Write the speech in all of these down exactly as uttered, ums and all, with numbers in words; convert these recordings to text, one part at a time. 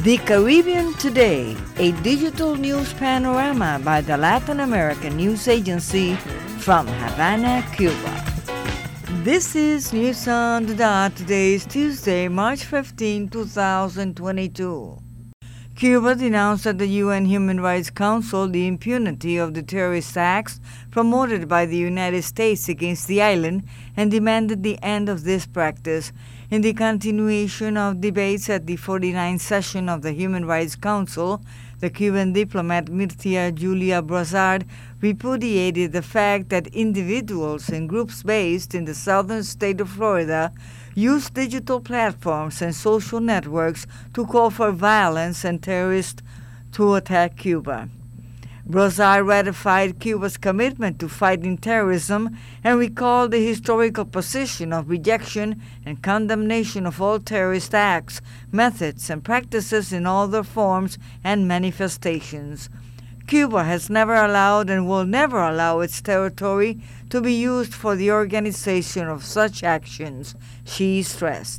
The Caribbean Today, a digital news panorama by the Latin American News Agency from Havana, Cuba. This is News on the Dot. Today is Tuesday, March fifteenth, twenty twenty-two. Cuba denounced at the U N Human Rights Council the impunity of the terrorist acts promoted by the United States against the island and demanded the end of this practice. In the continuation of debates at the forty-ninth session of the Human Rights Council, the Cuban diplomat Mircea Julia Brazard repudiated the fact that individuals and groups based in the southern state of Florida use digital platforms and social networks to call for violence and terrorists to attack Cuba. Brazard ratified Cuba's commitment to fighting terrorism and recalled the historical position of rejection and condemnation of all terrorist acts, methods, and practices in all their forms and manifestations. Cuba has never allowed and will never allow its territory to be used for the organization of such actions, she stressed.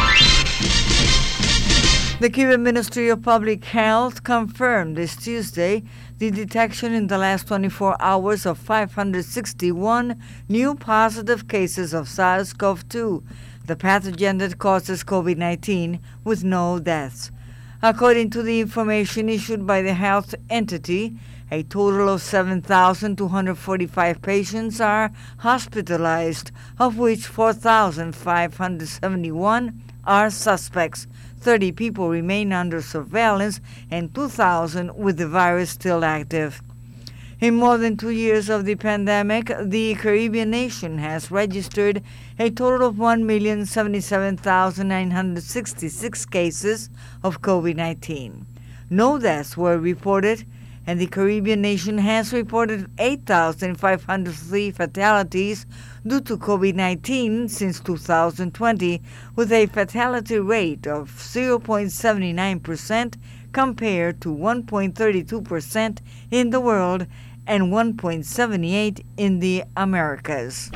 The Cuban Ministry of Public Health confirmed this Tuesday the detection in the last twenty-four hours of five hundred sixty-one new positive cases of SARS-C o V two, the pathogen that causes COVID nineteen, with no deaths. According to the information issued by the health entity, a total of seven thousand two hundred forty-five patients are hospitalized, of which four thousand five hundred seventy-one are suspects. thirty people remain under surveillance and two thousand with the virus still active. In more than two years of the pandemic, the Caribbean nation has registered a total of one million seventy-seven thousand nine hundred sixty-six cases of COVID nineteen. No deaths were reported, and the Caribbean nation has reported eight thousand five hundred three fatalities due to COVID nineteen since two thousand twenty, with a fatality rate of zero point seven nine percent compared to one point three two percent in the world and one point seven eight in the Americas.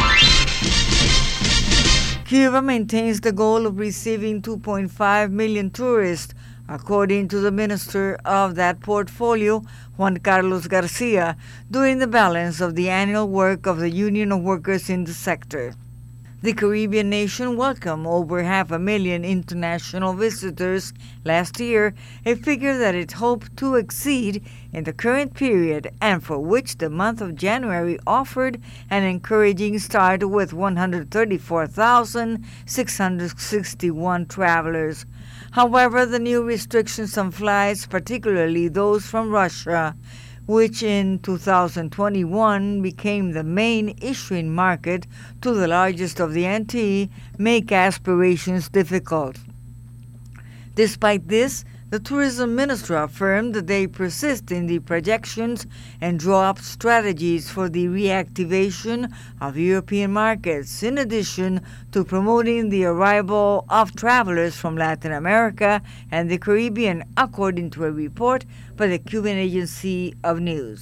Cuba maintains the goal of receiving two point five million tourists, according to the minister of that portfolio, Juan Carlos Garcia, during the balance of the annual work of the Union of Workers in the sector. The Caribbean nation welcomed over half a million international visitors last year, a figure that it hoped to exceed in the current period and for which the month of January offered an encouraging start with one hundred thirty-four thousand six hundred sixty-one travelers. However, the new restrictions on flights, particularly those from Russia, which in two thousand twenty-one became the main issuing market to the largest of the N T, make aspirations difficult. Despite this, the tourism minister affirmed that they persist in the projections and draw up strategies for the reactivation of European markets, in addition to promoting the arrival of travelers from Latin America and the Caribbean, according to a report by the Cuban Agency of News.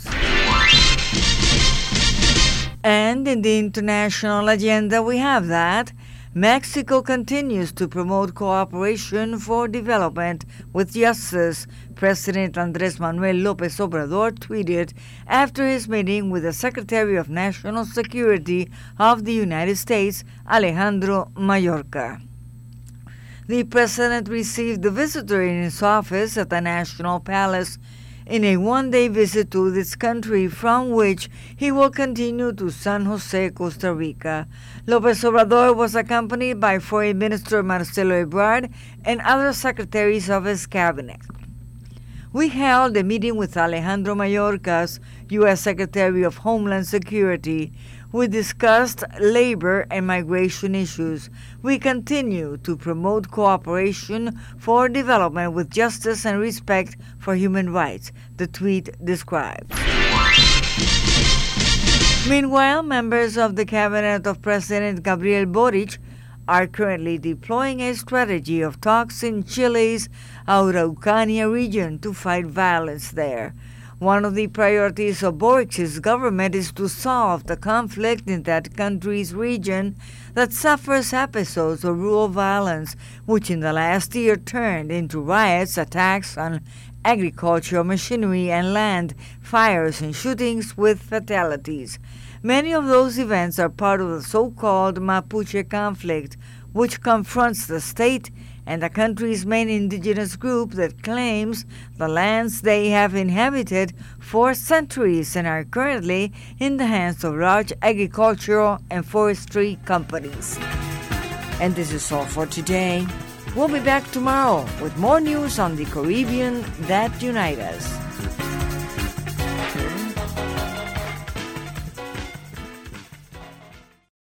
And in the international agenda, we have that Mexico continues to promote cooperation for development with justice, President Andrés Manuel López Obrador tweeted after his meeting with the Secretary of National Security of the United States, Alejandro Mayorkas. The president received the visitor in his office at the National Palace in a one-day visit to this country, from which he will continue to San Jose, Costa Rica. López Obrador was accompanied by Foreign Minister Marcelo Ebrard and other secretaries of his cabinet. We held a meeting with Alejandro Mayorkas, U S Secretary of Homeland Security. We discussed labor and migration issues. We continue to promote cooperation for development with justice and respect for human rights, the tweet describes. Meanwhile, members of the cabinet of President Gabriel Boric are currently deploying a strategy of talks in Chile's Araucania region to fight violence there. One of the priorities of Boric's government is to solve the conflict in that country's region that suffers episodes of rural violence, which in the last year turned into riots, attacks on agricultural machinery and land, fires and shootings with fatalities. Many of those events are part of the so-called Mapuche conflict, which confronts the state and the country's main indigenous group that claims the lands they have inhabited for centuries and are currently in the hands of large agricultural and forestry companies. And this is all for today. We'll be back tomorrow with more news on the Caribbean that unite us.